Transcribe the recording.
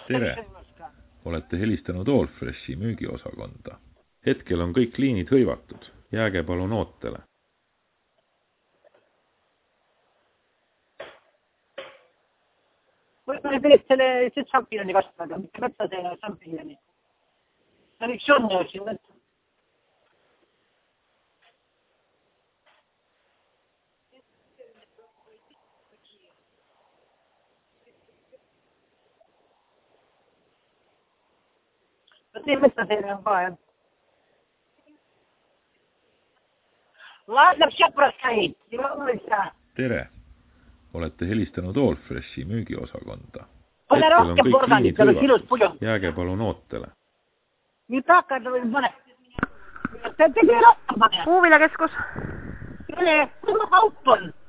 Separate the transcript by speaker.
Speaker 1: Tere! Olete helistanud Allfreshi müügiosakonda. Hetkel on kõik liinid hõivatud. Jääge palun ootele.
Speaker 2: Võib-olla teed selle šampioni kastada, mitte võtta selle šampioni. See on üks õnne siin võtta. See võtta selle on ka, jah. Ладно, все простоит. Не волнуйся.
Speaker 1: Tere! Olete helistanud Allfreshi müügiosakonda.
Speaker 2: Ole rohkem porgandit, aga sinust puju.
Speaker 1: Jääge palun ootele.
Speaker 2: Nüüd takarda või mõne. See tegi rohkem pane.
Speaker 3: Puuviljakeskus.
Speaker 2: Kus ma kaup on?